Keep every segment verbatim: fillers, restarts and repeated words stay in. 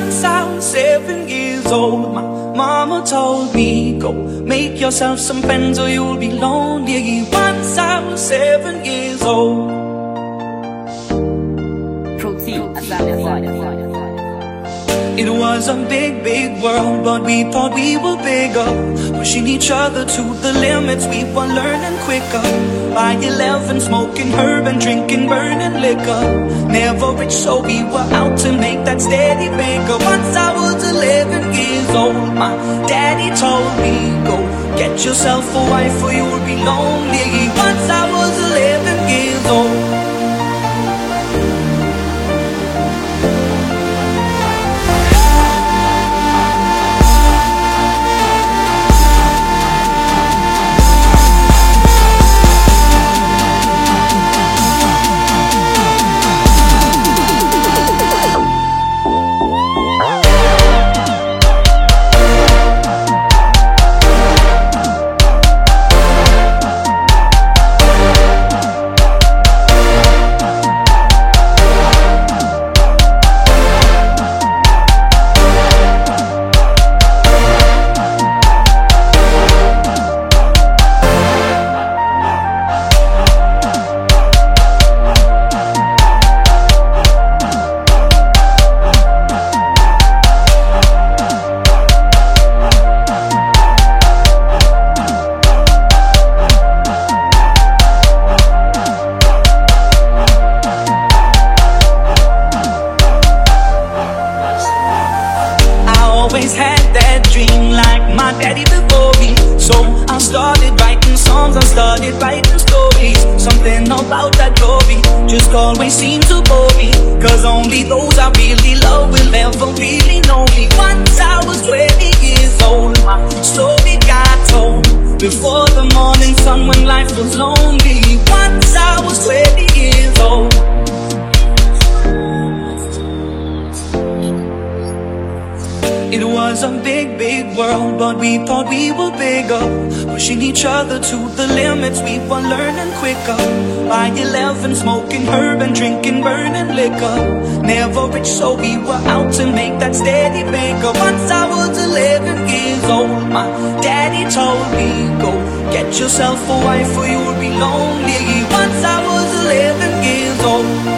Once I was seven years old, my mama told me, go make yourself some friends or you'll be lonely. Once I was seven years old. It was a big, big world, but we thought we were bigger, pushing each other to the limits. We were learning quicker. By eleven, smoking herb and drinking burning liquor. Never rich, so we were out to make that steady bigger. Once I was eleven years old, my daddy told me, go get yourself a wife or you'll be lonely. Once I was eleven years old. Always had that dream like my daddy before me. So I started writing songs, I started writing stories. Something about that glory just always seemed to bore me, cause only those I really love will ever really know me. Once I was twenty years old, my story got told before the morning sun when life was lonely. Once I was twenty years old. It was a big, big world, but we thought we were bigger, pushing each other to the limits. We were learning quicker. By eleven, smoking herb and drinking burning liquor. Never rich, so we were out to make that steady bigger. Once I was eleven years old, my daddy told me, go get yourself a wife or you'll be lonely. Once I was eleven years old.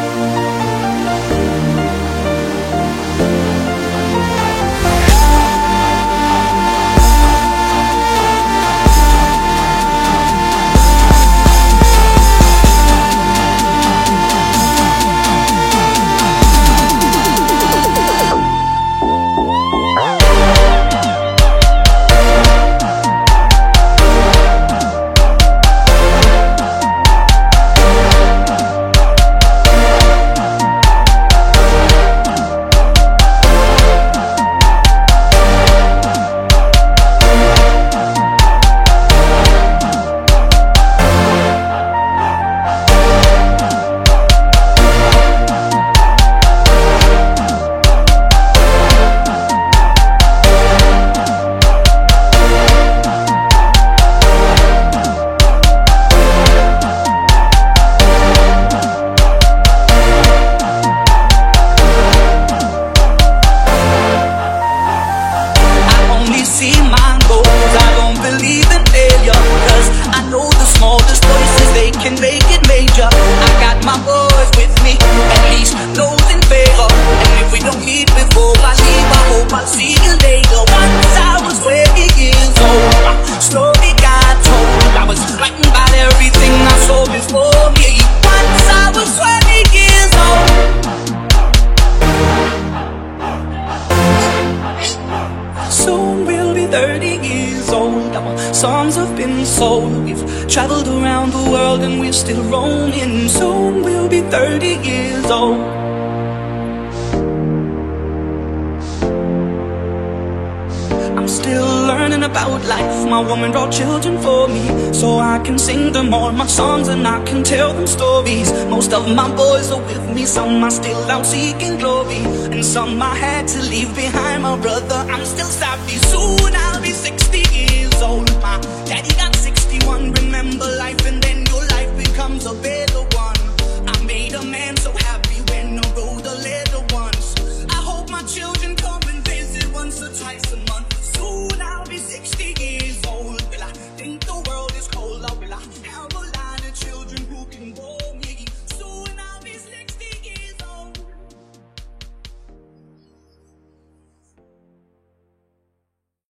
Can make it major. I got my boys with me, at least those in favor. And if we don't meet before I leave, I hope I'll see you later. Once I was twenty years old, my story got told. I was frightened by everything I saw before me. Once I was twenty years old. Soon we'll be thirty years old. Our songs have been sold. We've traveled around the world and we're still roaming. Soon we'll be thirty years old. I'm still learning about life. My woman brought children for me, so I can sing them all my songs and I can tell them stories. Most of my boys are with me, some are still out seeking glory, and some I had to leave behind. My brother, I'm still savvy. Soon I'll be sixty years old. My daddy got sixty-one. Remember life and then your life becomes a bit